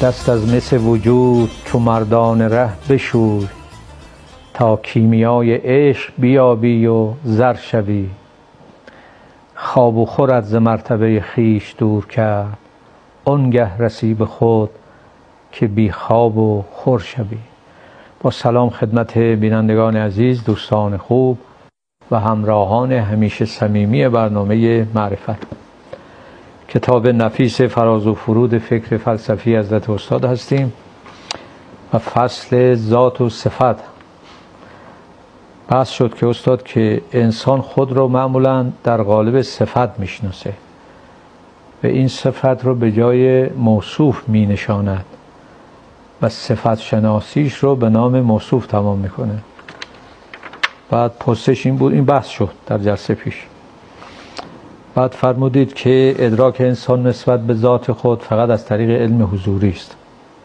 دست از مس وجود چو مردان ره بشوی، تا کیمیای عشق بیابی و زر شوی. خواب و خورت ز مرتبه خویش دور کرد، آنگه رسی به خود که بی خواب و خور شوی. با سلام خدمت بینندگان عزیز، دوستان خوب و همراهان همیشه صمیمی برنامه معرفت. کتاب نفیس فراز و فرود فکر فلسفی حضرت استاد هستیم و فصل ذات و صفت. بحث شد که استاد که انسان خود رو معمولا در قالب صفت میشناسه و این صفت رو به جای موصوف می نشاند و صفت شناسیش رو به نام موصوف تمام میکنه. بعد پرسش این بود، این بحث شد در جلسه پیش. بعد فرمودید که ادراک انسان نسبت به ذات خود فقط از طریق علم حضوری است.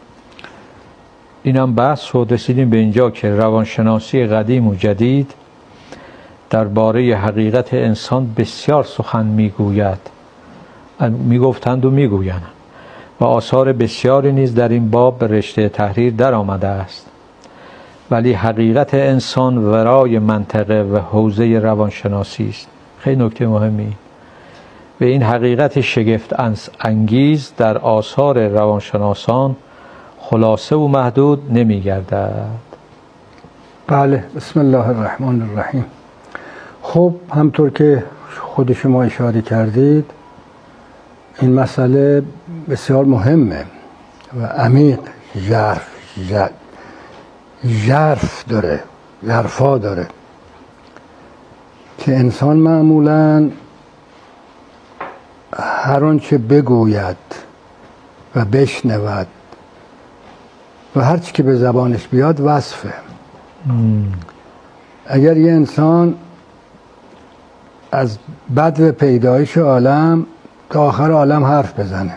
اینم بحث شد. رسیدیم به اینجا که روانشناسی قدیم و جدید درباره حقیقت انسان بسیار سخن میگوید، میگفتند و میگویند و آثار بسیاری نیز در این باب به رشته تحریر در آمده است. ولی حقیقت انسان ورای منطقه و حوزه روانشناسی است. خیلی نکته مهمی. و این حقیقت شگفت انگیز در آثار روانشناسان خلاصه و محدود نمی گردد. بله، بسم الله الرحمن الرحیم. خب همطور که خود شما اشاره کردید، این مسئله بسیار مهمه و عمیق، ژرفا داره که انسان معمولاً هر آنچه بگوید و بشنود و هر چی که به زبانش بیاد وصفه. اگر یه انسان از بدو پیدایش عالم تا آخر عالم حرف بزنه،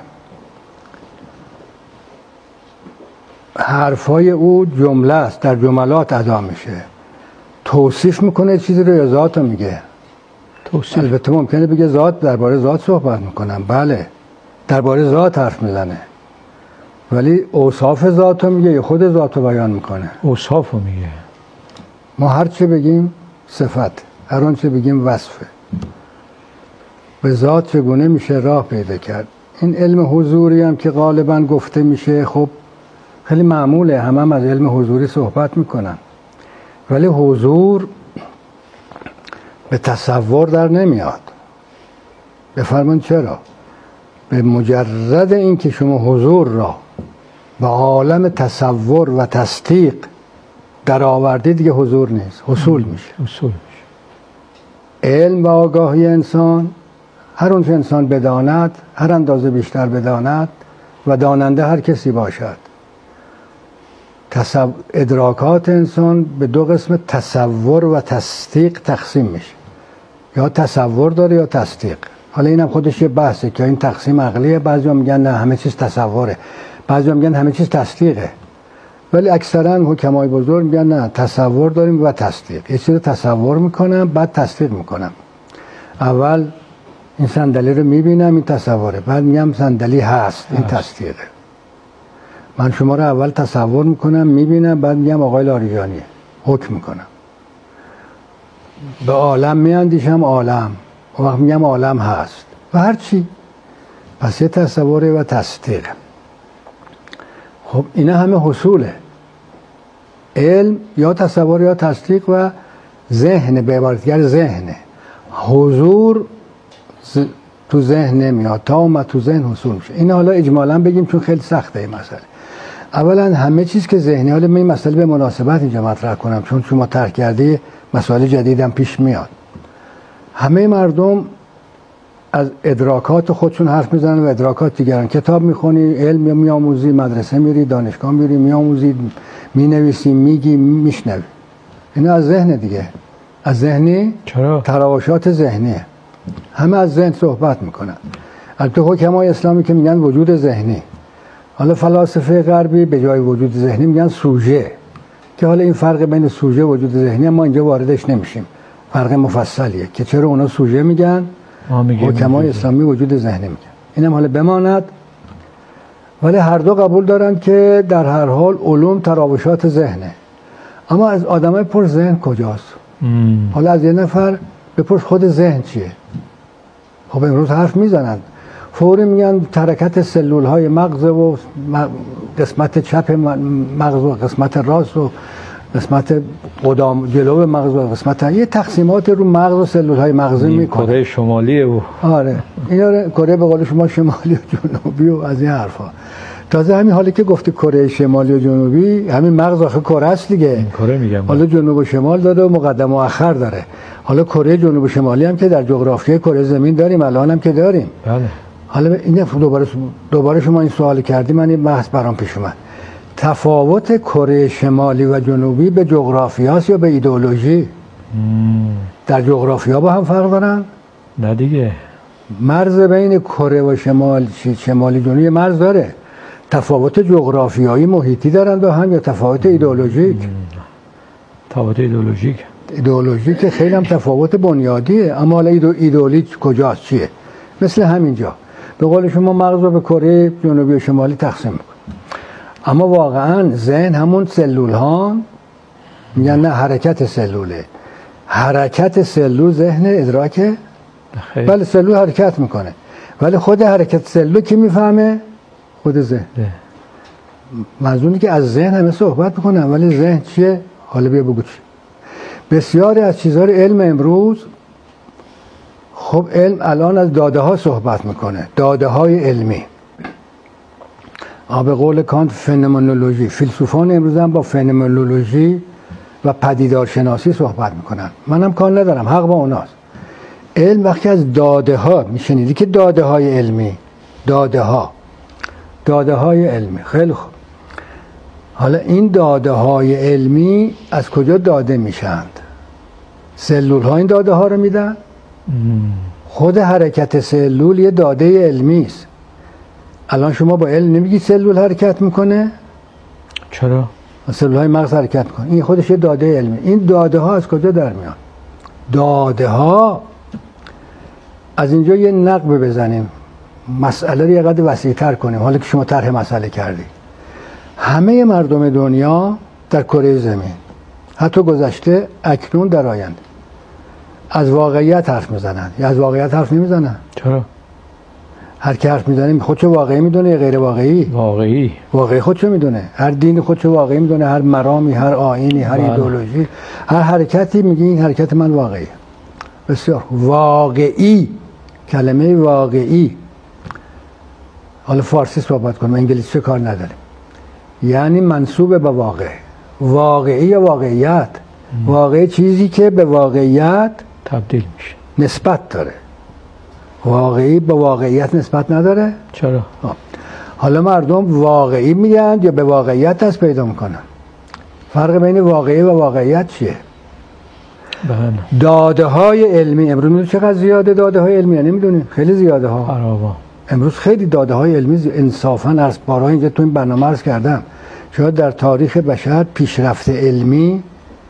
حرفای او جمله است، در جملات ادا میشه، توصیف میکنه چیزی رو یا ذات رو میگه. البته ممکنه بگه ذات، درباره ذات صحبت میکنم، بله درباره ذات حرف میزنه، ولی اوصاف ذات رو میگه یا خود ذات رو بیان میکنه؟ اوصاف رو میگه. ما هر چه بگیم صفت، هر آن چه بگیم وصفه. به ذات چگونه میشه راه پیدا کرد؟ این علم حضوری هم که غالبا گفته میشه، خب خیلی معموله، هم از علم حضوری صحبت میکنن، ولی حضور به تصور در نمیاد. بفرمایید چرا؟ به مجرد این که شما حضور را به عالم تصور و تصدیق در آوردید دیگه حضور نیست، حصول میشه. علم و آگاهی انسان، هر اونچه انسان بداند، هر اندازه بیشتر بداند و داننده هر کسی باشد، ادراکات انسان به دو قسم تصور و تصدیق تقسیم میشه. یا تصور داره یا تصدیق. حالا اینم خودش یه بحثه که این تقسیم عقلیه. بعضیا میگن نه همه چیز تصوره، بعضیا میگن همه چیز تصدیقه، ولی اکثرا حکمای بزرگ میگن نه، تصور داریم و تصدیق. یه چیز تصور میکنم بعد تصدیق میکنم. اول این صندلی رو میبینم، این تصوره، بعد میگم صندلی هست، این تصدیقه. من شما رو اول تصور میکنم، میبینم، بعد میگم آقای لاریجانیه، حکم میکنم. به عالم میاندیشم، عالم، و وقت میگم عالم هست و هر چی. پس یه تصوره و تصدیق. خب اینا همه حصوله. علم یا تصور یا تصدیق و ذهن، به عبارت دیگر ذهنه. حضور تو ذهن نمیاد، تا اومد تو ذهن حصول میشه. این حالا اجمالا بگیم چون خیلی سخته این مسئله. اولا همه چیز که ذهنی، حالا من این مسئله به مناسبت اینجا مطرح کنم چون شما طرح کردی، مسائل جدیدم پیش میاد. همه مردم از ادراکات خودشون حرف میزنن و ادراکات دیگران. کتاب میخونی، علم میآموزی، مدرسه میری، دانشگاه میری، میآموزی، مینویسی، میگی، میشنوی. اینا از ذهن دیگه، از ذهنی. چرا؟ تراوشات ذهنیه. همه از ذهن صحبت میکنن. البته حکمای اسلامی که میگن وجود ذهنی. حالا فلاسفه غربی به جای وجود ذهنی میگن سوژه، که حالا این فرق بین سوژه و وجود ذهنی ما اینجا واردش نمیشیم، فرق مفصلیه که چرا اونا سوژه میگن، حکمای اسلامی وجود ذهنی میگن. اینم حالا بماند. ولی هر دو قبول دارن که در هر حال علوم تراوشات ذهنه. اما از آدمای پر ذهن کجاست؟ حالا از یه نفر بپرس خود ذهن چیه. خب امروز حرف میزنن، فوری میگن حرکت سلول های مغز و قسمت چپ مغز و قسمت راست و قسمت قدام جلو مغز و قسمت یه تقسیمات رو مغز و سلول های مغزی میکنه. کره شمالی و آره اینا کره به قول شما شمالی و جنوبی و از این حرفا. تازه همین حالی که گفتی کره شمالی و جنوبی، همین مغز آخه کره است دیگه. کره میگم. حالا جنوب و شمال داره و مقدم و مؤخر داره. حالا کره جنوب و شمالی هم که در جغرافیای کره زمین داریم، الان هم که داریم. بله. حالا این دوباره شما این سوال کردی، من این بحث برام پیش اومد. تفاوت کره شمالی و جنوبی به جغرافیاست یا به ایدئولوژی؟ در جغرافیا با هم فرق دارن؟ نه دیگه. مرز بین کره و شمالی جنوبی مرز داره. تفاوت جغرافیایی محیطی دارن با هم یا تفاوت ایدئولوژیک؟ تفاوت ایدئولوژیک خیلی هم تفاوت بنیادیه. اما حالا ایدئولوژی کجاست چیه؟ مثل همینجا به قول شما مغز رو به کره جنوبی و شمالی تقسیم میکنه، اما واقعا ذهن همون سلول ها میگن نه حرکت سلوله. حرکت سلول ذهن ادراکه؟ بله سلول حرکت میکنه، ولی خود حرکت سلول کی میفهمه؟ خود ذهن. منظوری که از ذهن همه صحبت میکنن، ولی ذهن چیه؟ حالا بیا بگو چی. بسیاری از چیزها علم امروز، خب علم الان از داده ها صحبت میکنه، داده های علمی. به قول کانت فنومنولوژی، فیلسوفان امروز هم با فنومنولوژی و پدیدارشناسی صحبت میکنن. منم کار ندارم، حق با اوناست. علم وقتی از داده ها میشنیدی که داده های علمی، داده های علمی، خیلی خوب. حالا این داده های علمی از کجا داده میشند؟ سلول ها این داده ها رو میدن؟ خود حرکت سلول یه داده علمی است. الان شما با علم نمیگی سلول حرکت میکنه؟ چرا؟ سلول های مغز حرکت میکنه. این خودش یه داده علمی. این داده ها از کجا در میان؟ داده ها از اینجا یه نقب بزنیم، مسئله رو یه قدر وسیع‌تر کنیم. حالا که شما طرح مسئله کردی، همه مردم دنیا در کره زمین، حتی گذشته، اکنون، در آینده، از واقعیت حرف میزنن یا از واقعیت حرف نمیزنن؟ چرا؟ هر کی حرف میزنه خودشو واقعی میدونه یا غیر واقعی؟ واقعی خودشو میدونه. هر دینی خودشو واقعی میدونه، هر مرامی، هر آیینی، هر ایدئولوژی، هر حرکتی میگه این حرکت من واقعیه. بسیار واقعی، کلمه واقعی، حالا فارسی صحبت کنم، انگلیسی کار نداریم، یعنی منسوب به واقع. واقعی یا واقعیت؟ واقعی چیزی که به واقعیت تبدیل میشه، نسبت داره. واقعی به واقعیت نسبت نداره؟ چرا؟ حالا مردم واقعی میگن یا به واقعیت دست پیدا میکنن؟ فرق بین واقعی و واقعیت چیه؟ بله. داده های علمی امروز میدونی چقدر زیاده؟ داده های علمی نمیدونی؟ خیلی زیاده ها. فراوان. امروز خیلی داده های علمی انصافا از بارها اینجا تو این برنامه عرض کردم، شاید در تاریخ بشر پیشرفت علمی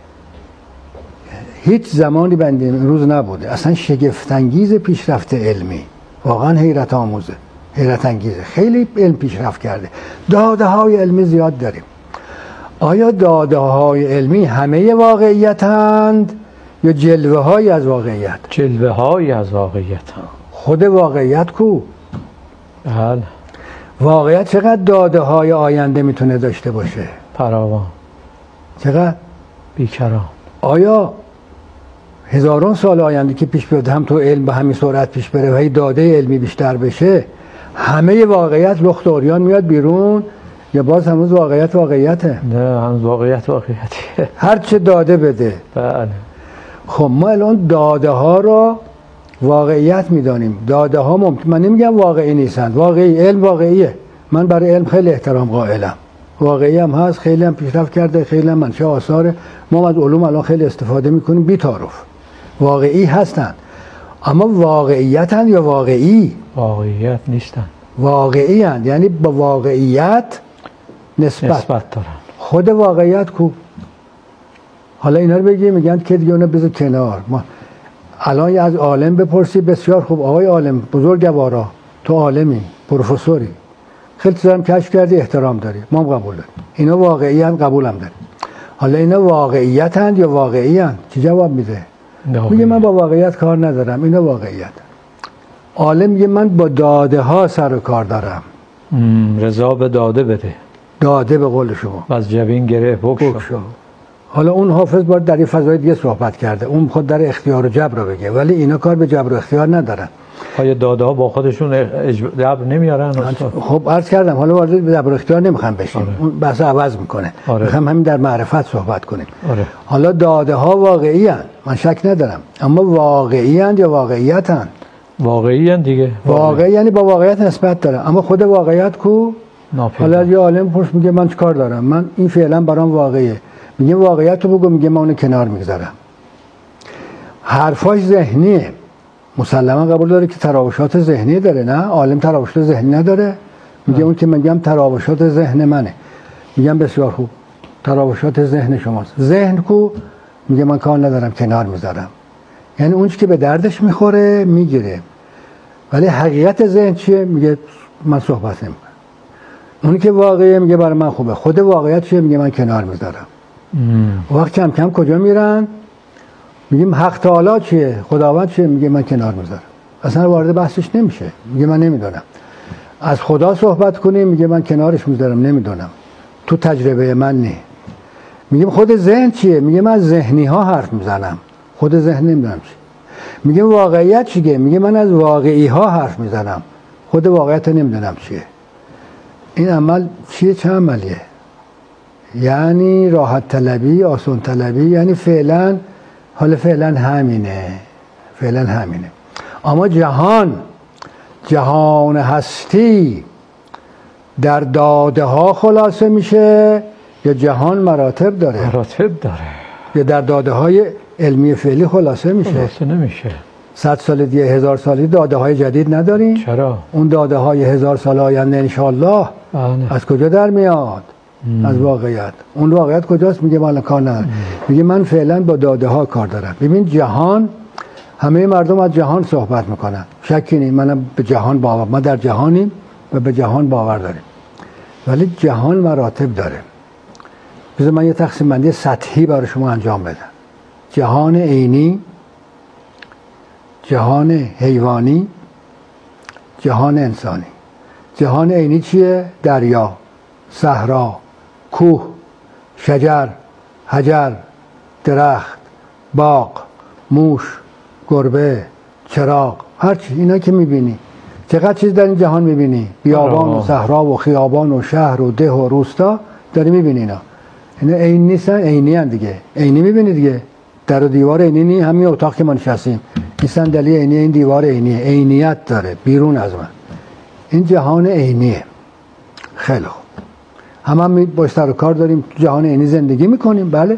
هیچ زمانی بنده امروز نبوده. اصلا شگفت انگیز پیشرفت علمی، واقعا حیرت آموزه، حیرت انگیزه. خیلی علم پیشرفت کرده، داده های علمی زیاد داریم. آیا داده های علمی همه واقعیتند یا جلوه های از واقعیت؟ جلوه های از واقعیت. خود واقعیت کو؟ بله. واقعیت چقدر داده های آینده میتونه داشته باشه؟ فراوان. چقدر؟ بیکران. آیا هزاران سال آینده که پیش بیاد هم تو علم به همین سرعت پیش بره و هی داده علمی بیشتر بشه، همه واقعیت لخت اوریان میاد بیرون یا باز هنوز واقعیته؟ نه، هنوز واقعیتیه. هر چه داده بده. بله. خب ما الان داده ها را واقعیت میدانیم. داده ها من نمیگم واقعی نیستند، واقعی، علم واقعیه. من برای علم خیلی احترام قائلم، واقعی هم هست، خیلی هم پیشرفت کرده، خیلی هم منشأ آثاره. ما از علوم الان خیلی استفاده میکنیم بی تعارف، واقعی هستند. اما واقعیتند یا واقعی؟ واقعیت نیستن، واقعی هستند، یعنی با واقعیت نسبت دارن. خود واقعیت کو؟ حالا اینا رو بگی میگن که دیگه اونو بذار کنار. ما الان از عالم بپرسی، بسیار خوب آقای عالم، بزرگوارا، تو عالمی، پروفسوری، خیلی چیزا هم کشف کردی، احترام داری، ما هم قبول داریم. اینا واقعی هم قبول هم داریم. حالا اینا واقعیت هست یا واقعی هست؟ چی جواب میده؟ میگه من با واقعیت کار ندارم، اینا واقعیت. عالم میگه من با داده ها سر و کار دارم. رضا به داده بده، داده به قول شما و از جبین گره بگشا. حالا اون حافظ باید در این فضای دیگه صحبت کرده، اون خود در اختیار و جبر رو بگه، ولی اینا کار به جبر و اختیار ندارن. آیا داده ها با خودشون جبر نمیارن؟ خب عرض کردم حالا وارد به جبر و اختیار نمیخوام بشیم. اون بحث عوض میکنه. میخوام همین در معرفت صحبت کنیم. حالا داده ها واقعی هستند، من شک ندارم، اما واقعی هستند یا واقعیت هستند؟ واقعی هستند دیگه. واقعی یعنی با واقعیت نسبت داره، اما خود واقعیت کو؟ حالا یه عالم پرس میگه من چیکار دارم؟ من این فعلا برام واقعیه. میگه واقعیت رو بگو، میگه من اون کنار میگذارم. حرفاش ذهنیه، مسلما قبول داره که تراوشات ذهنی داره. نه عالم تراوشات ذهنی نداره. میگه اون که میگم تراوشات ذهن منه. میگم بسیار خوب، تراوشات ذهن شماست. ذهن کو؟ میگه من کار ندارم، کنار میذارم. یعنی اون که به دردش میخوره میگیره. ولی حقیقت ذهن چیه؟ میگه من صحبت نمیکنم. اونی که واقعیه میگه برای من خوبه. خود واقعیت چیه؟ میگه من کنار میذارم. وقت کم کم کجا میرن؟ میگیم حق تعالی چیه؟ خداوند چیه؟ میگه من کنار میذارم. اصلا وارد بحثش نمیشه. میگه من نمیدونم. از خدا صحبت کنیم میگه من کنارش میذارم، نمیدونم. تو تجربه من نه. میگیم خود ذهن چیه؟ میگه من ذهنی ها حرف میزنم. خود ذهن نمیدونم چیه. میگیم واقعیت چیه؟ میگه من از واقعی ها حرف میزنم. خود واقعیت نمیدونم چیه. این عمل چیه؟ چه عملیه؟ یعنی راحت طلبی، آسان طلبی، یعنی فعلا حالا فعلا همینه، فعلا همینه. اما جهان هستی در داده ها خلاصه میشه یا جهان مراتب داره؟ مراتب داره. یا در داده های علمی فعلی خلاصه میشه؟ خلاصه نمیشه. 100 سال دیگه 1000 سالی داده های جدید نداریم؟ چرا؟ اون داده های 1000 سال آینده انشالله از کجا در میاد؟ از واقعیت. اون واقعیت کجاست؟ میگه من کار ندارم. میگه من فعلا با داده ها کار دارم. ببین جهان، همه مردم از جهان صحبت میکنن، شکی نیست، منم به جهان باور، ما در جهانیم و به جهان باور داریم، ولی جهان مراتب داره. بذار من یه تقسیم بندی سطحی برای شما انجام بدم. جهان عینی، جهان حیوانی، جهان انسانی. جهان عینی چیه؟ دریا، صحرا، کوه، شجر، حجر، درخت، باغ، موش، گربه، چراغ، هرچی اینا که میبینی. چقدر چیز در این جهان میبینی؟ بیابان و صحرا و خیابان و شهر و ده و روستا داری میبینی. اینا عین نیستن؟ عینی ان دیگه. عینی میبینی دیگه. در و دیوار عینی نی، همین اتاق که ما نشستیم این صندلی عینی، این دیوار عینیه، عینیت داره بیرون از من. این جهان عینیه. خیلی خوب، هم با سر و کار داریم، تو جهان عینی زندگی میکنیم. بله.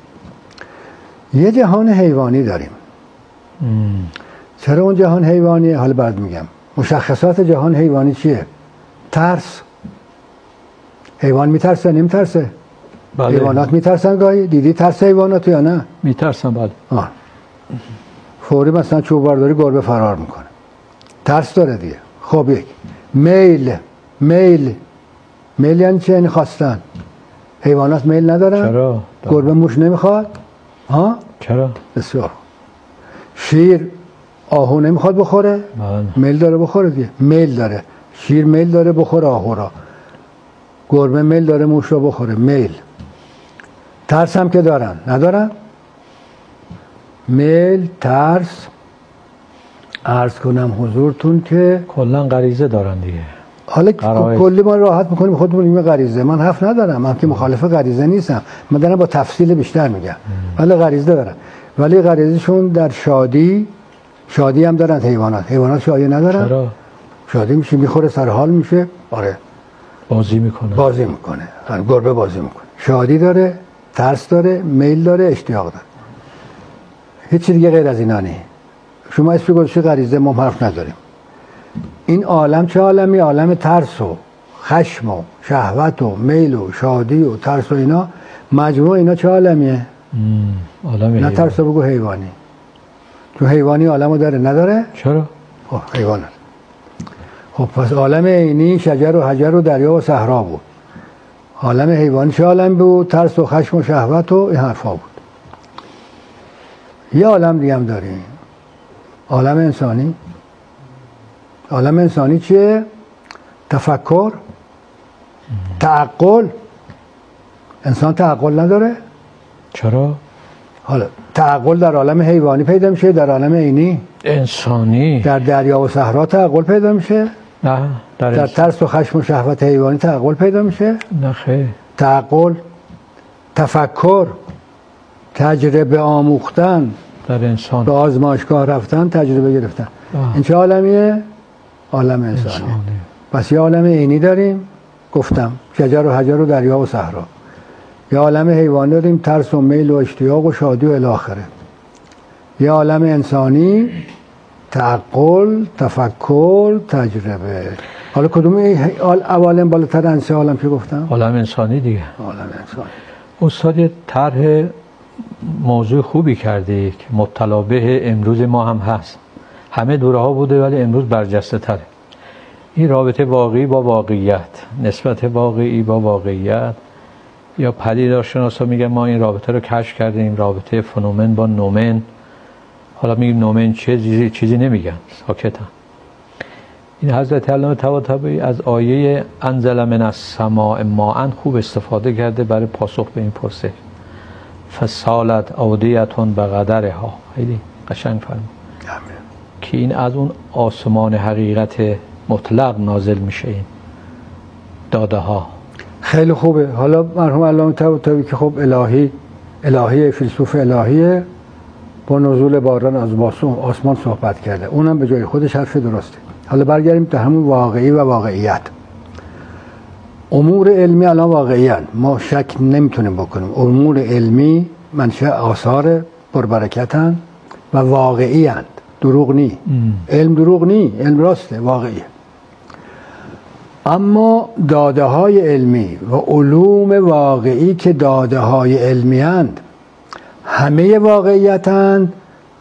یه جهان حیوانی داریم. چرا اون جهان حیوانیه؟ حالا بعد میگم. مشخصات جهان حیوانی چیه؟ ترس. حیوان میترسه نمیترسه؟ بله. حیوانات میترسن گاهی؟ دیدی ترس حیوانات یا نه؟ میترسن. بله. فوری مثلا چوب برداری گربه فرار میکنه. ترس داره دیگه. خب یک میل یعنی چه؟ یعنی خواستن. حیوانات میل ندارن؟ چرا؟ گربه موش نمیخواد؟ چرا؟ بسیار. شیر آهو نمیخواد بخوره؟ بله. میل داره بخوره دیگه. میل داره. شیر میل داره بخوره آهو را. گربه میل داره موش رو بخوره. میل. ترس هم که دارن؟ ندارن؟ میل، ترس، عرض کنم حضورتون که کلا غریزه دارن دیگه. حالا کلی ما راحت میکنیم خودمون این غریزه. من حرف ندارم، من که مخالف غریزه نیستم، من دارم با تفصیل بیشتر میگم. ولی غریزه دارن، ولی غریزشون در شادی هم دارن. حیوانات شادی ندارن؟ چرا؟ شادی میشه، میخوره، سر حال میشه. آره. بازی میکنه. گربه بازی میکنه. شادی داره، ترس داره، میل داره، اشتیاق داره. هیچ دیگه غیر از اینا نیست. شما اسم گذاشته غریزه، ما حرف نداریم. این عالم چه عالمی؟ عالم ترس و خشم و شهوت و میل و شادی و ترس و اینا. مجموع اینا چه عالمیه؟ عالم نه ترس بگو حیوانی. چون حیوانی عالمو داره نداره؟ چرا؟ حیوان. خب پس عالم عینی شجر و حجر و دریا و صحرا بود. عالم حیوانی چه عالم بود؟ ترس و خشم و شهوت و این حرفا بود. یه عالم دیگه هم داریم، عالم انسانی. عالم انسانی چیه؟ تفکر، تعقل. انسان تعقل نداره؟ چرا؟ حالا تعقل در عالم حیوانی پیدا میشه، در عالم عینی انسانی در دریا و صحرا تعقل پیدا میشه؟ نه. در ترس و خشم و شهوت حیوانی تعقل پیدا میشه؟ نه خیر. تعقل، تفکر، تجربه آموختن، در انسان به آزمایشگاه رفتن، تجربه گرفتن. این چه عالمیه؟ عالم انسانی. پس یه عالم عینی داریم، گفتم شجر و حجر و دریا و صحرا. یه عالم حیوانی داریم، ترس و میل و اشتیاق و شادی و الی آخره. یه عالم انسانی، تعقل، تفکر، تجربه. حالا کدوم عوالم بالاتر از سه عالم که گفتم؟ عالم انسانی دیگه. عالم انسانی. استاد یه طرح موضوع خوبی کرده که مبتلا به امروز ما هم هست. همه دوره ها بوده ولی امروز برجسته تره. این رابطه واقعی با واقعیت، نسبت واقعی با واقعیت، یا پدیدارشناسا میگن ما این رابطه رو کشف کردیم، رابطه فنومن با نومن. حالا میگیم نومن چیزی نمیگن، ساکتن. این حضرت علامه طباطبایی از آیه انزل من السماء ماء خوب استفاده کرده برای پاسخ به این پرسش. فسالت اودیتون بقدرها. خیلی قشنگ فرمود که این از اون آسمان حقیقت مطلق نازل میشه، این داده ها. خیلی خوبه. حالا مرحوم علامه طباطبایی که خب الهی فیلسوف الهیه، با نزول باران از آسمان صحبت کرده. اونم به جای خودش حرف درسته. حالا برگردیم تا همون واقعی و واقعیت. امور علمی الان واقعی‌اند، ما شک نمیتونیم بکنیم. امور علمی منشأ آثار پربرکتن و واقعی‌اند، دروغ نی. علم دروغ نی، علم راسته، واقعیه. اما داده های علمی و علوم واقعی که داده های علمی اند، همه واقعیتند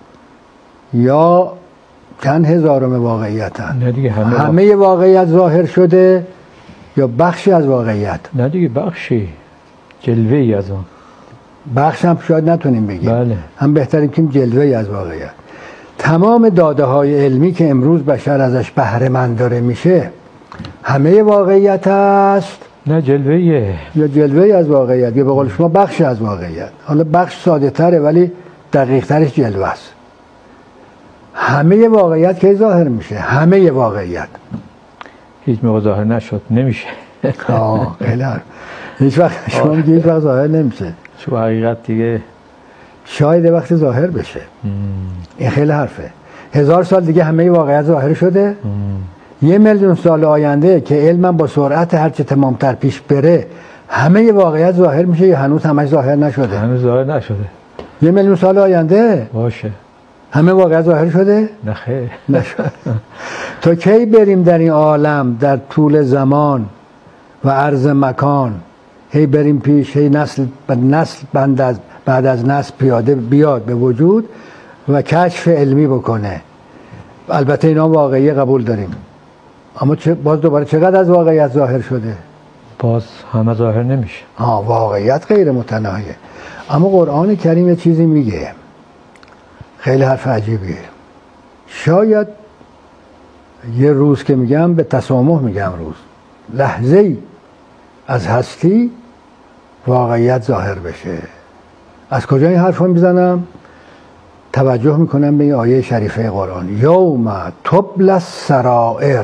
یا چند هزارم واقعیتند؟ نه دیگه همه واقعیت ظاهر شده یا بخشی از واقعیت؟ نه دیگه بخشی، جلوه‌ای از اون. بخش هم شاید نتونیم بگیم. بله. هم بهترین که جلوه‌ای از واقعیت. تمام داده های علمی که امروز بشر ازش بهره مند داره میشه، همه واقعیت است؟ نه جلوه‌ایه. یا جلوه‌ای از واقعیت، یا به قول شما بخشی از واقعیت. حالا بخش ساده تره ولی دقیق ترش جلوه است. همه واقعیت که ظاهر میشه، همه واقعیت هیچ موقع ظاهر نشد، نمیشه. خیلی هیچ وقت شما میگه هیچ وقت ظاهر نمیشه، چون حقیقت دیگه شاید وقتی ظاهر بشه. این خیلی حرفه. 1000 سال دیگه همه واقعیت ظاهر شده. 1,000,000 سال آینده که علم با سرعت هرچه تمامتر پیش بره، همه واقعیت ظاهر میشه یا هنوز همش ظاهر نشده؟ هنوز ظاهر نشده. 1,000,000 سال آینده باشه همه واقعیت ظاهر شده؟ نه خیر نشد. تا کی بریم در این عالم در طول زمان و عرض مکان، هی بریم پیش، هی نسل بعد از نسل پیاده بیاد به وجود و کشف علمی بکنه. البته اینا واقعی قبول داریم، اما باز دوباره چقدر از واقعیت ظاهر شده؟ باز همه ظاهر نمیشه. واقعیت غیر متناهیه. اما قرآن کریم یه چیزی میگه، خیلی حرف عجیبیه. شاید یه روز که میگم به تسامح میگم، روز لحظه‌ای از هستی واقعیت ظاهر بشه. از کجا این حرف رو میزنم؟ توجه میکنم به این آیه شریفه قرآن، یوم تبلی السرائر.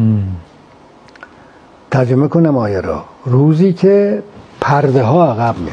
ترجمه کنم آیه را، روزی که پرده ها عقب میره.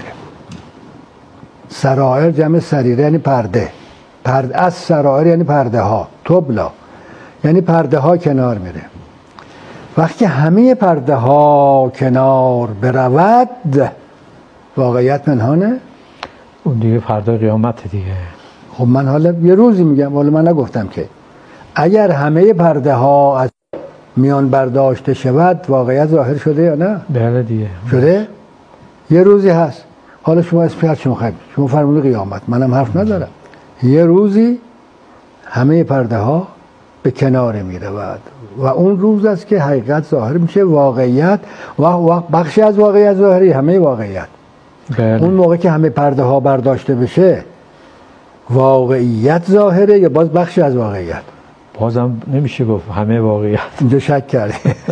سرائر جمع سریره یعنی پرده. پرده از سرائر یعنی پرده ها، تبلا یعنی پرده ها کنار میره. وقتی همه پرده ها کنار برود، واقعیت منهانه. اون دیگه فردا قیامت دیگه. خب من حالا یه روزی میگم، حالا من نگفتم که اگر همه پرده ها از میان برداشته شود، واقعیت ظاهر شده یا نه؟ بله دیگه شده. یه روزی هست، حالا شما اسم هر چی میخواید، شما فرمود قیامت، منم حرف ندارم. یه روزی همه پرده ها به کنار میرود، و اون روز است که حقیقت ظاهر میشه، واقعیت و بخشی از واقعیت ظاهری، همه واقعیت. بله. اون موقع که همه پرده ها برداشته بشه واقعیت ظاهره یا باز بخشی از واقعیت؟ بازم نمیشه گفت همه واقعیت. اینجا شک کردی.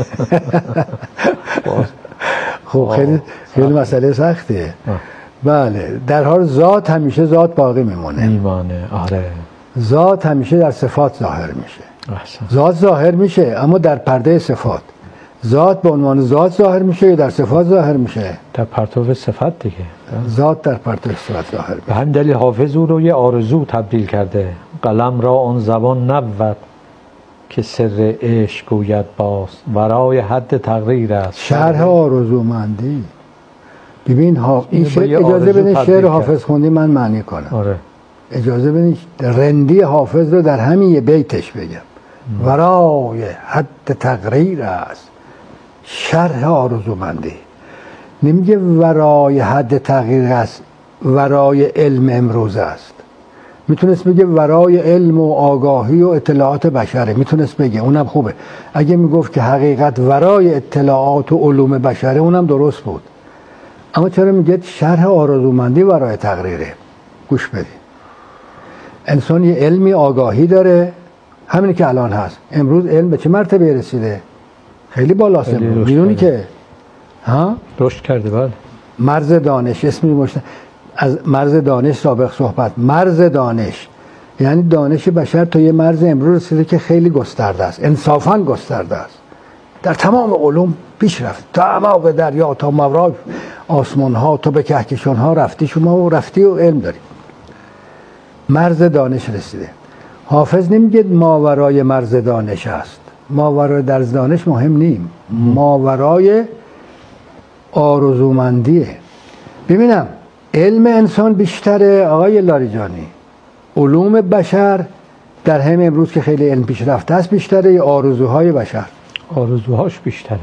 خب خیلی مسئله سخته. بله، در حال ذات همیشه ذات باقی میمونه. آره. ذات همیشه در صفات ظاهر میشه. احسن. ذات ظاهر میشه اما در پرده صفات. ذات به عنوان ذات ظاهر میشه یا در صفات ظاهر میشه؟ در پرتو صفت دیگه. ذات در پرتو صفات ظاهر میشه. به همین دلیل حافظ او رو یه آرزو تبدیل کرده. قلم را آن زبان نبود که سر عشق گوید باز، ورای حد تقریر است. شرح آرزومندی. ببین این شعر، اجازه بدین شعر حافظ خوندی من معنی کنم. آره. اجازه بدین رندی حافظ رو در همین یه بیتش بگم. ورای حد تقریر است، شرح آرزومندی. نمیگه ورای حد تقریر است، ورای علم امروز است. میتونست بگه ورای علم و آگاهی و اطلاعات بشره، میتونست بگه، اونم خوبه. اگه میگفت که حقیقت ورای اطلاعات و علوم بشره، اونم درست بود. اما چرا میگه شرح آرزومندی ورای تقریره؟ گوش بدید. انسان یه علمی، آگاهی داره، همینی که الان هست. امروز علم به چه مرتبه رسیده؟ خیلی بالاست. میدونی که رشد کرده. بله. مرز دانش، اسمی مشت از مرز دانش سابق صحبت. مرز دانش یعنی دانش بشر تا یه مرز امروز رسیده که خیلی گسترده است، انصافاً گسترده است. در تمام علوم پیش رفت، تا اعماق دریا، تا ماورای آسمان ها، تا به کهکشان ها رفتی شما و رفتی و علم داری. مرز دانش رسیده. حافظ نمیگه ماورای مرز دانش است. ماورای درز دانش مهم نیم، ماورای آرزومندیه. ببینم علم انسان بیشتره آقای لاریجانی، علوم بشر در همین امروز که خیلی علم پیش رفته است بیشتره یا آرزوهای بشر؟ آرزوهاش بیشتره.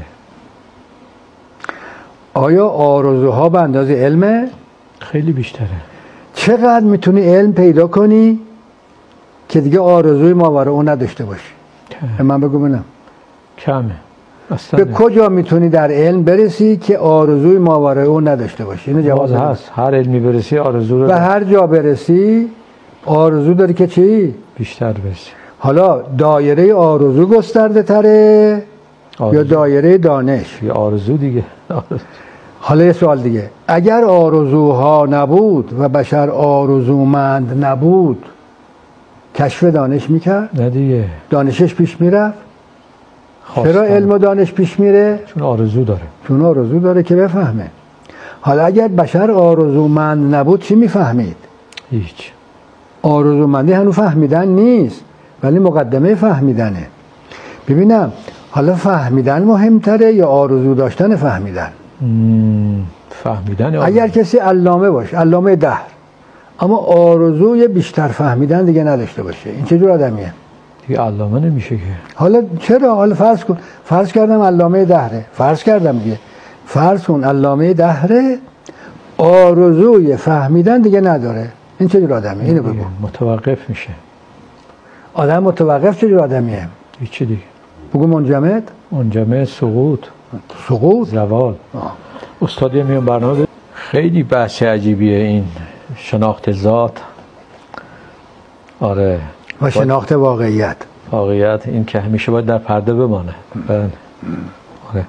آیا آرزوها به اندازه علمه؟ خیلی بیشتره. چقدر میتونی علم پیدا کنی که دیگه آرزوی ماورای اون نداشته باشی؟ من بگو ببینم. کمه. به کجا میتونی در علم برسی که آرزوی ماورای اون نداشته باشی؟ اینو جواب هست. هر علمی برسی آرزو رو به هر جا برسی آرزو داری که چی؟ بیشتر برسی. حالا دایره آرزو گسترده تره یا دایره دانش؟ یا آرزو دیگه. حالا یه سوال دیگه، اگر آرزوها نبود و بشر آرزومند نبود کشف دانش میکرد؟ نه دیگه. دانشش پیش میرفت؟ چرا علم و دانش پیش میره؟ چون آرزو داره. چون آرزو داره که بفهمه. حالا اگر بشر آرزومند نبود چی میفهمید؟ هیچ. آرزومندی هنوز فهمیدن نیست ولی مقدمه فهمیدنه. ببینم حالا فهمیدن مهمتره یا آرزو داشتن فهمیدن؟ فهمیدن. اگر کسی علامه باشه، علامه دهر، اما آرزوی بیشتر فهمیدن دیگه نداشته باشه، این چه جور آدمیه؟ دیگه علامه نمیشه که. حالا چرا؟ حالا فرض کن، فرض کردم علامه دهره، فرض کردم دیگه، فرض کن علامه دهره آرزوی فهمیدن دیگه نداره، این چه جور آدمیه؟ اینو بگو. متوقف میشه. آدم متوقف چه جور آدمیه؟ هیچی دیگه. بگو منجمد. منجمد، سقوط، زوال. استادی میون برنامه. خیلی بحث عجیبیه این شناخت ذات. آره. و شناخت واقعیت. این که همیشه باید در پرده بمانه. آره.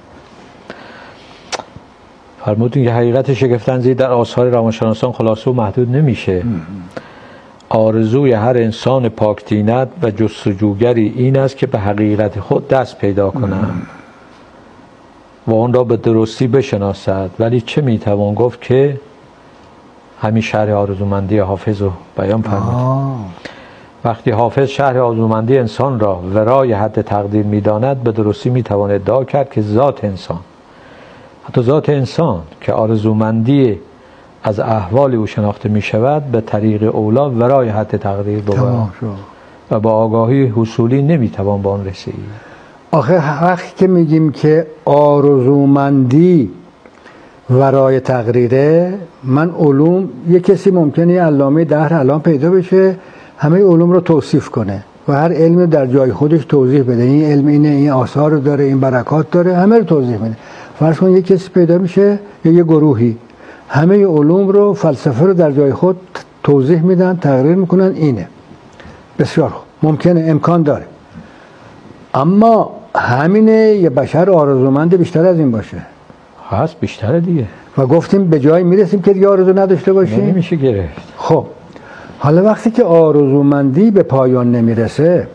فرمودین که حقیقت شگفت‌انگیز در آثار روانشناسان خلاصه و محدود نمیشه. آرزوی هر انسان پاک‌طینت و جستجوگری این است که به حقیقت خود دست پیدا کنند و آن را به درستی بشناسد. ولی چه میتوان گفت که همین شرح آرزومندی حافظ رو بیان فرمود. وقتی حافظ شرح آرزومندی انسان را ورای حد تقدیر میداند به درستی میتوان ادعا کرد که ذات انسان، حتی ذات انسان که آرزومندی از احوال او شناخته می شود به طریق اولا ورای حد تقدیر بود و با آگاهی حصولی نمی توان به آن رسید. آخه وقتی که میگیم که آرزومندی ورای تقریره، من علوم، یک کسی ممکنه علامه دهر الان پیدا بشه همه علوم رو توصیف کنه، و هر علم در جای خودش توضیح بده. این علم اینه، این آثار رو داره، این برکات داره، همه رو توضیح بده. فرض کن یک کسی پیدا میشه یا یه گروهی همه علوم رو، فلسفه رو در جای خود توضیح میدن، تقریر میکنن. اینه بسیار خوب، ممکنه، امکان داره. اما همینه یه بشر آرزومند بیشتر از این باشه؟ هست بیشتره دیگه. و گفتیم به جای میرسیم که دیگه آرزو نداشته باشیم. نمیشه گرفت. خب حالا وقتی که آرزومندی به پایان نمیرسه،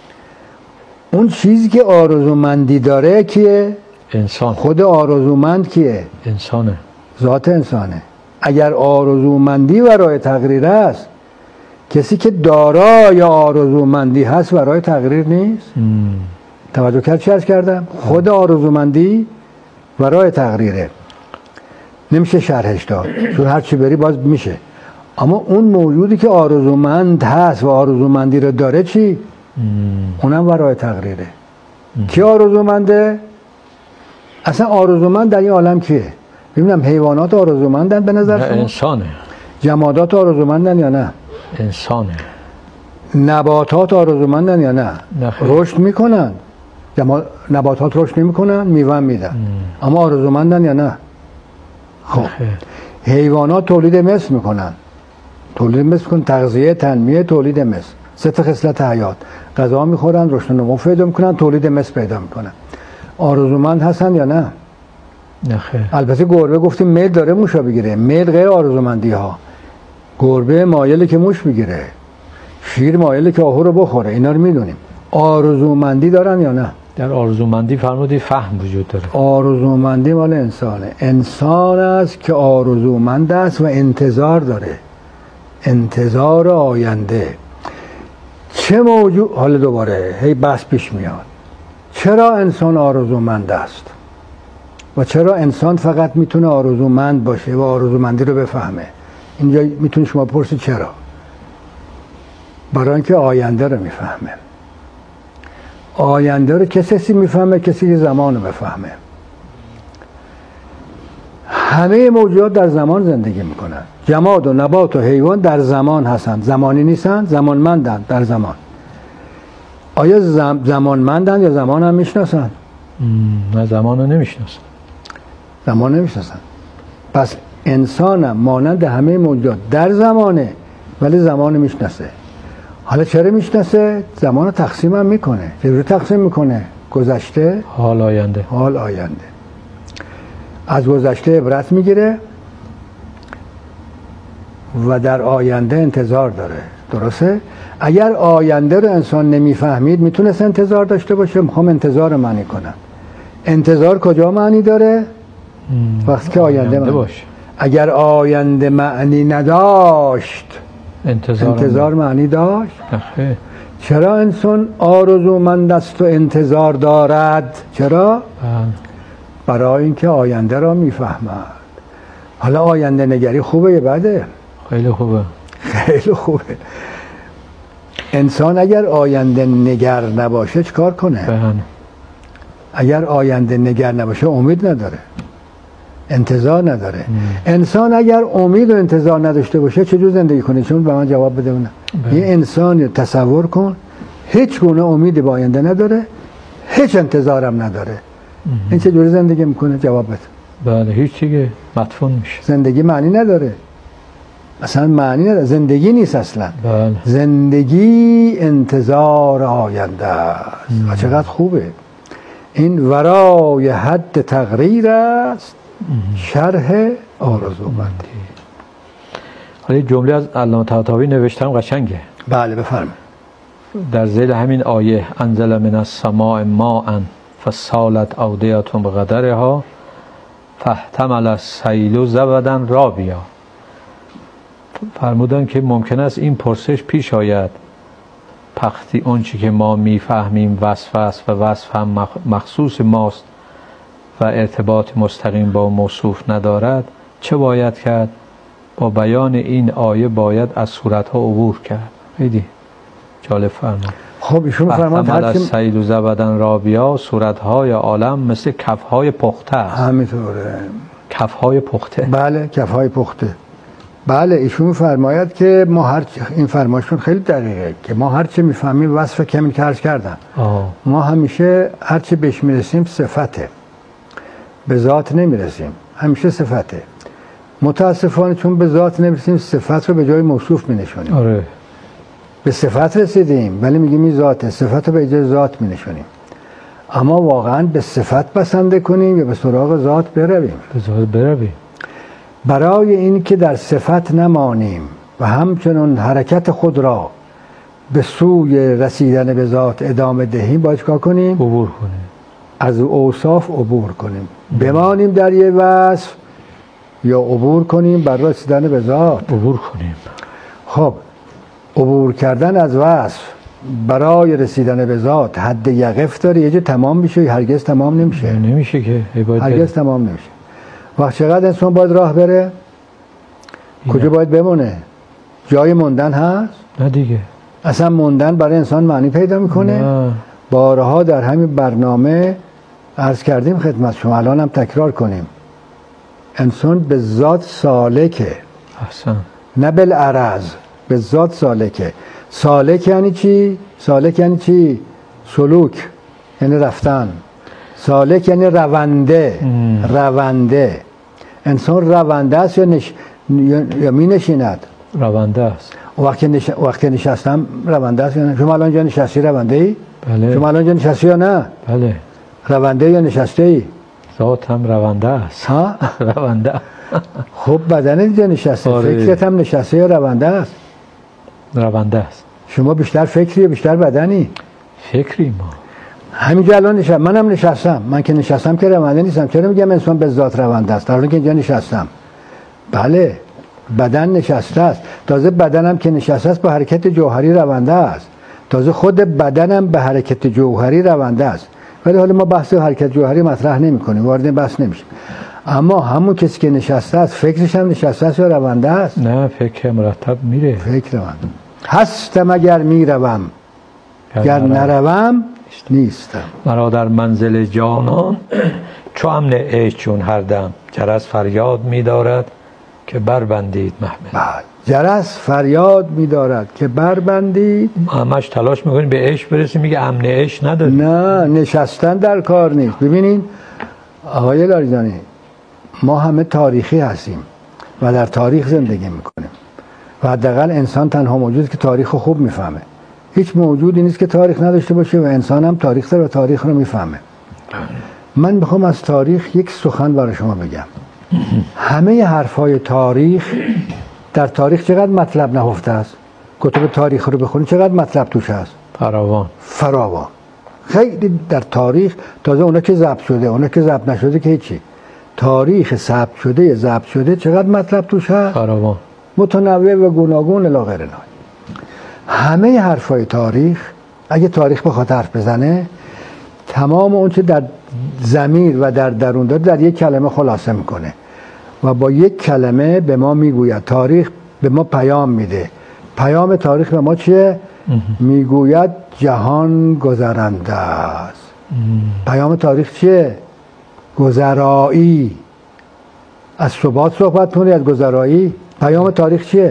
اون چیزی که آرزومندی داره کیه؟ انسان. خود آرزومند کیه؟ انسانه. ذات انسانه. اگر آرزومندی ورای تقریر است، کسی که دارای آرزومندی هست ورای تقریر نیست. توجه کرد چی عرض کردم؟ خود آرزومندی ورای تقریره، نمیشه شرحش داد، چون هر چی بری باز میشه. اما اون موجودی که آرزومند هست و آرزومندی رو داره چی؟ اونم ورای تقریره. کی آرزومنده؟ اصلا آرزومند در این عالم کیه؟ ببینم حیوانات آرزومندن به نظر شما؟ انسانه. جمادات آرزومندن یا نه؟ انسانه. نباتات آرزومندن یا نه؟ رشد میکنن. نباتات رشد نمیکنن، میوه میدن. اما آرزومندن یا نه؟ خب حیوانات تولید مثل میکنن. تولید مثل میکنن، تغذیه، تنمیه، تولید مثل. 3 خصلت حیات. غذا میخورن، رشد و نمو پیدا میکنن، تولید مثل پیدا میکنن. آرزومند هستن یا نه؟ نخیر. البته گربه گفتیم میل داره موشا بگیره، میل غیر آرزومندی ها. گربه مایله که موش بگیره، شیر مایله که آهو رو بخوره، اینا رو میدونیم. آرزومندی دارن یا نه؟ در آرزومندی فرمودی فهم وجود داره. آرزومندی مال انسانه. انسان است که آرزومند است و انتظار داره، انتظار آینده. چه موجود، حالا دوباره هی بحث پیش میاد، چرا انسان آرزومند است و چرا انسان فقط میتونه آرزومند باشه و آرزومندی رو بفهمه؟ اینجا میتونی شما بپرسید چرا؟ برای اینکه آینده رو میفهمه. آینده رو کسی میفهمه؟ کسی که زمان رو بفهمه. همه موجودات در زمان زندگی میکنن. جماد و نبات و حیوان در زمان هستند. زمانی نیستن، زمانمندن در زمان. آیا زمانمندن یا زمان هم میشناسن؟ نه، زمان رو نمیشناسن. زمان نمیشناسن. پس انسانم مانند همه موجودات در زمانه، ولی زمان میشناسه. حالا چرا میشناسه؟ زمان رو تقسیم هم میکنه. چجوری تقسیم میکنه؟ گذشته، حال، آینده. حال، آینده. از گذشته عبرت میگیره و در آینده انتظار داره. درسته؟ اگر آینده رو انسان نمیفهمید میتونست انتظار داشته باشه؟ میخوام انتظار رو معنی کنم. انتظار کجا معنی داره؟ وقتی که آینده معنی باشه. اگر آینده معنی نداشت، انتظار معنی داشت؟ نخیر. چرا انسان آرزومند است و انتظار دارد؟ چرا؟ برای اینکه آینده را میفهمد. حالا آینده نگری خوبه یا بده؟ خیلی خوبه. خیلی خوبه. انسان اگر آینده نگر نباشه چیکار کنه؟ اگر آینده نگر نباشه امید نداره، انتظار نداره. انسان اگر امید و انتظار نداشته باشه چجور زندگی کنه؟ چون به من جواب بده اونم. یه انسانی تصور کن هیچ گونه امیدی به آینده نداره، هیچ انتظارم نداره. این چجوری زندگی میکنه؟ جواب بده. بله، هیچ چیزی مدفون میشه. زندگی معنی نداره. اصلا معنی نداره. زندگی نیست اصلا. بله. زندگی انتظار آینده است. و چقدر خوبه. این ورای حد تقریر است، شرح آرزومندی. حالا جمله از علامه طحاطاوی نوشتم قشنگه. بله بفرمایید. در ذیل همین آیه انزل من السماء ماء فسالت اودیة بقدرها فاحتمل السیل زبدا رابیا. فرمودن که ممکن است این پرسش پیش آید، وقتی اون چی که ما میفهمیم وصف است و وصف هم مخصوص ماست و ارتباط مستقیم با موصوف ندارد، چه باید کرد؟ با بیان این آیه باید از صورتها عبور کرد. خیلی جالب فرمود. خب ایشون فرمود هر سیل زبدن رابیا، صورتهای عالم مثل کفهای پخته است. همینطوره. کفهای پخته. بله، کفهای پخته. بله ایشون فرماید که ما این فرمایشون خیلی دقیقه که ما هر چه میفهمیم وصف کمی که عرض کردم ما همیشه هر چه بهش میرسیم صفته، به ذات نمیرسیم، همیشه صفته. متاسفانه چون به ذات نمیرسیم صفت رو به جای موصوف مینشونیم. آره. به صفت رسیدیم ولی میگیم این ذاته، صفت رو به جای ذات مینشونیم. اما واقعا به صفت بسنده کنیم یا به سراغ ذات برویم؟ به ذات برویم. برای این که در صفت نمانیم و همچنان حرکت خود را به سوی رسیدن به ذات ادامه دهیم باید چیکار کنیم؟ عبور کنیم، از اوصاف عبور کنیم. بمانیم در یه وصف یا عبور کنیم بر رسیدن به ذات؟ عبور کنیم. خب عبور کردن از وصف برای رسیدن به ذات حد یقف داره، یه جا تمام میشه هرگز تمام نمیشه. نمیشه که هرگز تمام نمیشه. وقت چقدر انسان باید راه بره؟ کجا باید بمونه؟ جای موندن هست؟ نه دیگه. اصلا موندن برای انسان معنی پیدا میکنه؟ نه. بارها در همین برنامه عرض کردیم خدمت شما، الان هم تکرار کنیم. انسان به ذات سالکه. احسن. نه بالعرض، به ذات سالکه. سالک یعنی چی؟ سالک یعنی چی؟ سلوک یعنی رفتن. سالک یعنی رونده. رونده. انسان رونده است یا می نشیند؟ رونده است. وقتی نشستم رونده است یا نه؟ شما الان جا نشستی رونده ای؟ بله. شما الان جا نشستی یا نه؟ بله. رونده یا نشسته ای؟ ذات هم رونده است. ها؟ رونده. خب بدن جا نشسته. آره. فکرت هم نشسته یا رونده است؟ رونده است. شما بیشتر فکری یا بیشتر بدنی؟ فکری ما. همینجا الان نشستم، منم نشستم. من که نشستم که رونده نیستم. چرا میگم انسان به ذات رونده است؟ در حالی که اینجا نشستم. بله بدن نشسته است. تازه بدنم که نشسته است به حرکت جوهری رونده است. تازه خود بدنم به حرکت جوهری رونده است. ولی حالا ما بحث حرکت جوهری مطرح نمی کنیم، وارد این بحث نمیشیم. اما همون کسی که نشسته است فکرش هم نشسته است یا رونده است؟ نه فکر مرتب میره. فکر رونده. هستم اگر میروم، گر نروم نیستم. مرا در منزل جانان چو امن عشق چون هر دم جرس فریاد می‌دارد که بربندید محمل. جرس فریاد می‌دارد که بربندید. همش تلاش می‌کنیم به عشق برسیم، میگه امن عشق نداره. نه نشستن در کار نیست. ببینین آقای لاریجانی ما همه تاریخی هستیم و در تاریخ زندگی می‌کنیم و حداقل انسان تنها موجودی که تاریخ رو خوب می‌فهمه. هیچ موجودی نیست که تاریخ نداشته باشه و انسان هم تاریخ داره و تاریخ رو میفهمه. من میخوام از تاریخ یک سخن برای شما بگم. همه حرفای تاریخ در تاریخ چقدر مطلب نهفته است؟ کتب تاریخ رو بخونید چقدر مطلب توش هست؟ فراوان. خیلی در تاریخ، تازه اونا که ضبط شده، اونا که ضبط نشده که هیچی. تاریخ ضبط شده چقدر مطلب توش هست؟ فراوان. متنوع و گوناگون الی غیر نهایت. همه حرفای تاریخ اگه تاریخ بخواد حرف بزنه تمام اون چه در ضمیر و در درون داره در یک کلمه خلاصه میکنه و با یک کلمه به ما میگوید. تاریخ به ما پیام میده. پیام تاریخ به ما چیه؟ میگوید جهان گذرنده است. پیام تاریخ چیه؟ گذرایی. از ثبات صحبت کنی از گذرایی. پیام تاریخ چیه؟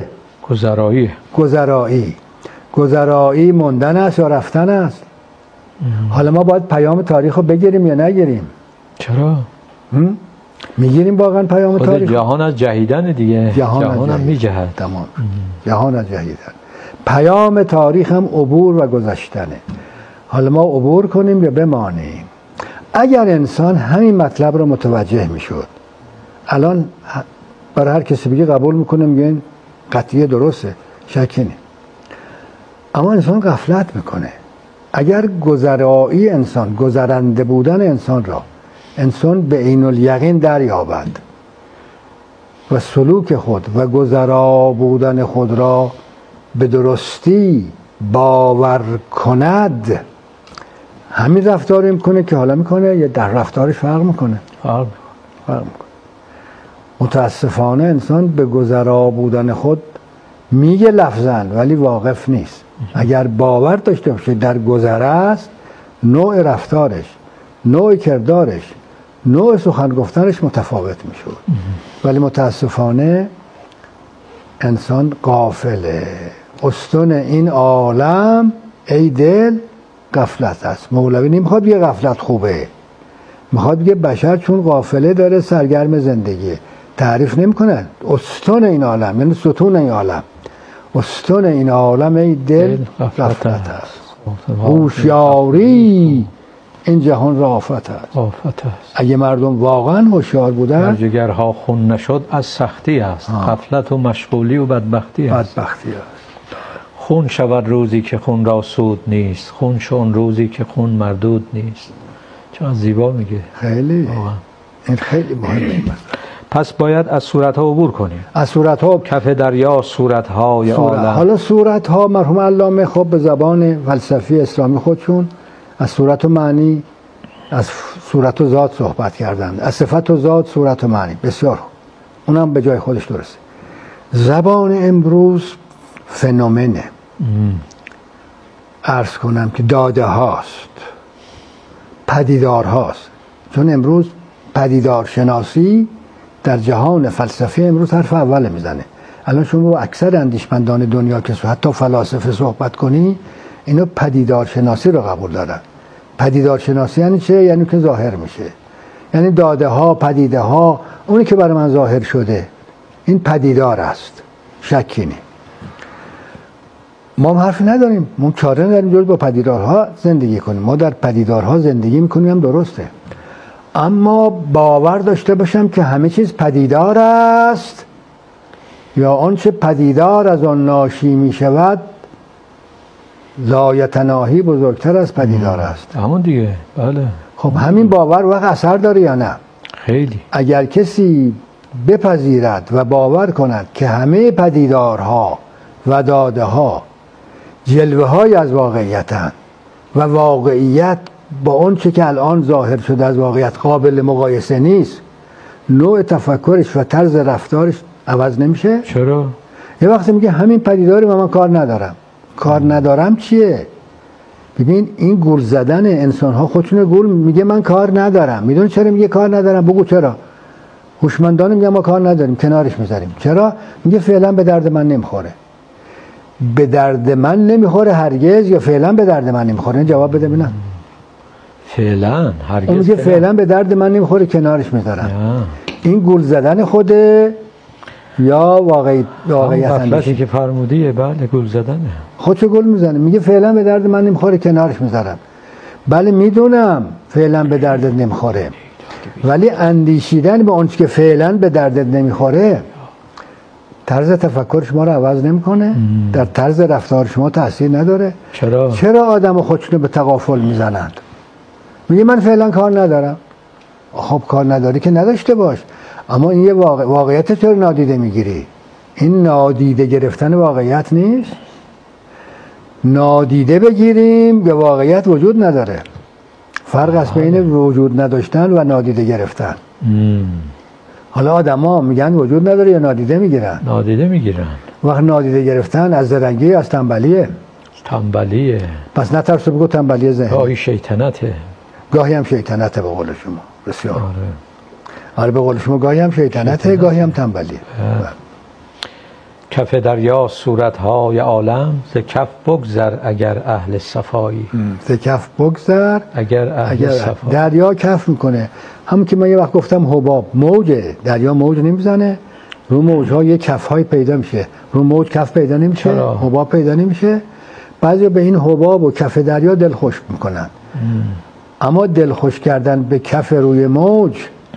گذرایی موندن است یا رفتن است؟ حالا ما باید پیام تاریخ رو بگیریم یا نگیریم؟ چرا؟ میگیریم واقعا پیام تاریخ؟ جهان از جهیدن دیگه. جهان هم میجهد. تمام. جهان از جهیدن. پیام تاریخ هم عبور و گذشتنه. حالا ما عبور کنیم یا بمانیم؟ اگر انسان همین مطلب رو متوجه میشد، الان برای هر کسی بگی قبول میکنه، میگن قطعیه درسته، شکی نیست. اما انسان غفلت میکنه. اگر گذرایی انسان، گذرنده بودن انسان را انسان به عین الیقین دریابد و سلوک خود و گذرا بودن خود را به درستی باور کند، همین رفتاری میکنه که حالا میکنه یا در رفتارش فرق میکنه. متاسفانه انسان به گذرا بودن خود میگه لفظاً ولی واقف نیست. اگر باور داشته باشه در گذر است، نوع رفتارش، نوع کردارش، نوع سخن گفتنش متفاوت میشود. ولی متاسفانه انسان غافله. استون این عالم ای دل غفلت است. مولوی نمیخواد بگه غفلت خوبه، میخواد بگه بشر چون غافله داره سرگرم زندگی. تعریف نمیکنه استون این عالم یعنی ستون این عالم. استون این عالم ای دل غفلت است. هوشیاری این جهان را آفت است. اگه مردم واقعا هوشیار بودن، جگرها خون نشد از سختی است. غفلت و مشغولی و بدبختی است. خون شود روزی که خون را سود نیست، خون شون روزی که خون مردود نیست. چقدر زیبا میگه. خیلی این خیلی مهمه. پس باید از صورت‌ها عبور کنیم. از صورت‌ها، کف دریا صورت‌های عالم. حالا صورت‌ها مرحوم علامه خب به زبان فلسفی اسلامی خودشون از صورت و معنی، از صورت و ذات صحبت کردند، از صفت و ذات، صورت و معنی. بسیار اونم به جای خودش درسته. زبان امروز فنومنه. عرض کنم که داده هاست، پدیدار هاست. چون امروز پدیدار شناسی در جهان فلسفی امروز حرف اول میزنه. الان شما با اکثر اندیشمندان دنیا که حتی فلاسفه صحبت کنی، اینا پدیدار شناسی رو قبول دارن. پدیدار شناسی یعنی چه؟ یعنی که ظاهر میشه، یعنی داده ها، پدیده ها، اونی که برای من ظاهر شده این پدیدار است، شکی نیست. ما هم حرفی نداریم، ما چاره نداریم جز با پدیدارها زندگی کنیم. ما در پدیدارها زندگی میکنیم، هم درسته، اما باور داشته باشم که همه چیز پدیدار است یا آنچه پدیدار از آن ناشی می شود لایتناهی بزرگتر از پدیدار است. همون دیگه. بله. خب همین باور وقت اثر داره یا نه؟ خیلی. اگر کسی بپذیرد و باور کند که همه پدیدارها و داده ها جلوه های از واقعیتند و واقعیت با اون چه که الان ظاهر شده از واقعیت قابل مقایسه نیست، نوع تفکرش و طرز رفتارش عوض نمیشه. چرا؟ یه وقتی میگه همین پدیداری و من کار ندارم. کار ندارم چیه؟ ببین این گول زدن انسان ها خودشون گول. میگه من کار ندارم. میدون چرا میگه کار ندارم؟ بگو چرا. هوشمندان میگه ما کار نداریم، کنارش میذاریم. چرا؟ میگه فعلا به درد من نمیخوره. به درد من نمیخوره هرگز یا فعلا به درد من نمیخوره؟ جواب بده ببینم. فعلا هرگز. اون میگه فعلا به درد من نمیخوره، کنارش میذارم. این گول زدن خوده یا واقعیت اندیشی که فرمودیه؟ بله گول زدنه. خودشو گول میزنه. میگه فعلا به درد من نمیخوره، کنارش میذارم. بله میدونم فعلا به دردت نمیخوره، ولی اندیشیدن به اون که فعلا به دردت نمیخوره طرز تفکر شما رو عوض نمیکنه، در طرز رفتار شما تاثیر نداره. چرا آدم خودشونو به تغافل میزنند؟ میگه من فعلا کار ندارم. خب کار نداری که نداشته باش، اما این یه واقعیت چرا نادیده میگیری؟ این نادیده گرفتن واقعیت نیست. نادیده بگیریم یا واقعیت وجود نداره. فرق است بین وجود نداشتن و نادیده گرفتن. حالا آدم ها میگن وجود نداره یا نادیده میگیرن؟ نادیده میگیرن. وقت نادیده گرفتن از زرنگی از تنبلیه. تنبلیه. پس نترس بگو تنبلی ذهنی. گاهی شیطنته. گاهی هم شیطنته به قول شما. بسیار. آره به قول شما گاهی هم شیطنته، گاهی هم تنبلیه. کف دریا صورت‌های عالم، ز کف بگذر اگر اهل صفایی. ز کف بگذر اگر اهل صفایی. دریا کف میکنه. همون که من یه وقت گفتم حباب موجه، دریا موج نمیزنه، رو موج‌ها یه کف‌های پیدا میشه، رو موج کف پیدا نمیشه، حباب پیدا نمیشه. بعضی به این حباب و کف دریا دل خشک میکنن. اما دل خشک کردن به کف روی موج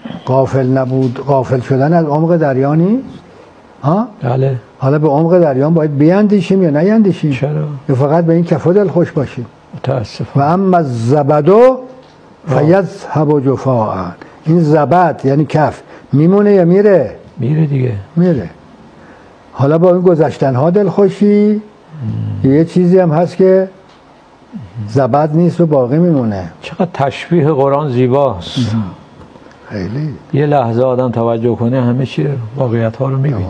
غافل شدن از عمق دریا نیست. ها؟ بله. حالا به عمق دریا باید بیاندیشیم یا نیاندیشیم؟ چرا؟ یا فقط به این کفا دل خوش باشیم؟ متاسفم. و اما الزبد فیذهب جفاء. این زبد یعنی کف میمونه یا میره؟ میره دیگه. میره. حالا با این گذشتن ها دل خوشی یه چیزی هم هست که زبد نیست و باقی میمونه. چقدر تشبیه قرآن زیباست. خیلی. یه لحظه آدم توجه کنه همه چی واقعیت ها رو میبینه.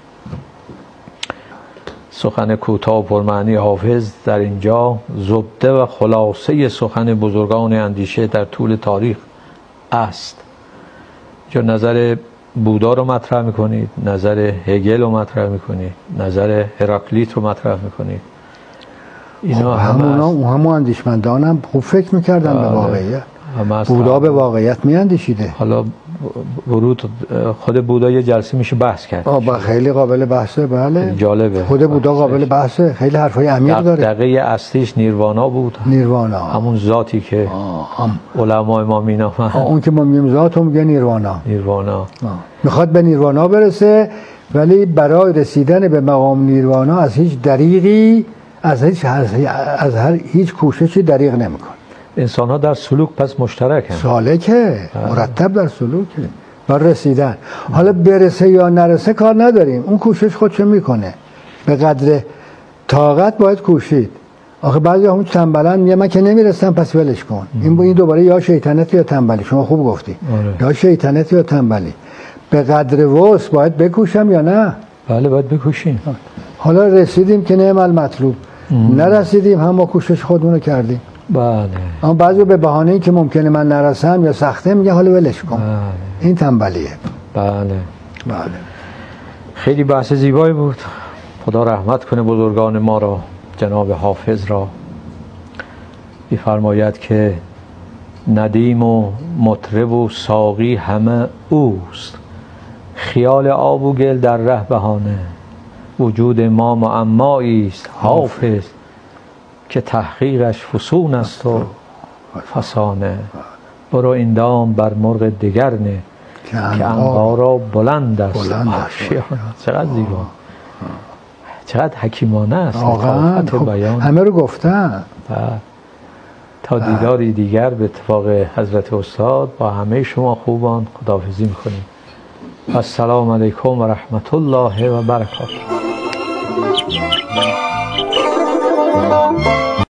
سخن کوتاه و پرمعنی حافظ در اینجا زبده و خلاصه سخن بزرگان اندیشه در طول تاریخ است. جو نظر بودا رو مطرح میکنید، نظر هگل رو مطرح میکنید، نظر هراکلیت رو مطرح میکنید. اینا همون اندیشمندان هم خوب فکر میکردن به واقعیت. بودا به واقعیت میاندیشیده. حالا ورود خود بودا یه جلسه میشه بحث کرد. خیلی قابل بحثه. بله جالبه. خود بودا قابل بحثه، خیلی حرفای عمیق داره. دقیقه اصلیش نیروانا بود. نیروانا همون ذاتی که علمای ما مینامن. اون که ما میگیم ذات، اون میگه نیروانا. میخواد به نیروانا برسه، ولی برای رسیدن به مقام نیروانا از هیچ دریغی، از هیچ کوششی دریغ نمیکنه. انسان ها در سلوک پس مشترکن، سالکه، مرتب در سلوکه بر رسیدن. حالا برسه یا نرسه کار نداریم، اون کوشش خودشو میکنه. به قدر طاقت باید کوشید. آخه بعضی همون تنبلن میگه من که نمیرسم پس ولش کن. این دوباره یا شیطنت یا تنبلی. شما خوب گفتی. یا شیطنت یا تنبلی. به قدر وسع باید بکوشم یا نه؟ بله باید بکوشیم. حالا رسیدیم که نعم المطلوب، نرسیدیم هم ما کوشش خودمون رو کردیم. بله. اما بعضی به بهانه این که ممکنه من نرسم یا سخته میگه حالا ولش کن. این تنبلیه. بله. خیلی بحث زیبایی بود. خدا رحمت کنه بزرگان ما را، جناب حافظ را. می‌فرماید که ندیم و مطرب و ساقی همه اوست، خیال آب و گل در ره بهانه، وجود ما معمایی است حافظ، که تحقیقش فسون است و فسانه. برو این دام بر مرغ دگر نه، که عنقا را بلند است. چقدر زیبا، چقدر حکیمانه است. همه رو گفتن. تا دیداری دیگر به اتفاق حضرت استاد با همه شما خوبان خداحافظی میکنیم. السلام علیکم و رحمت الله و برکاته.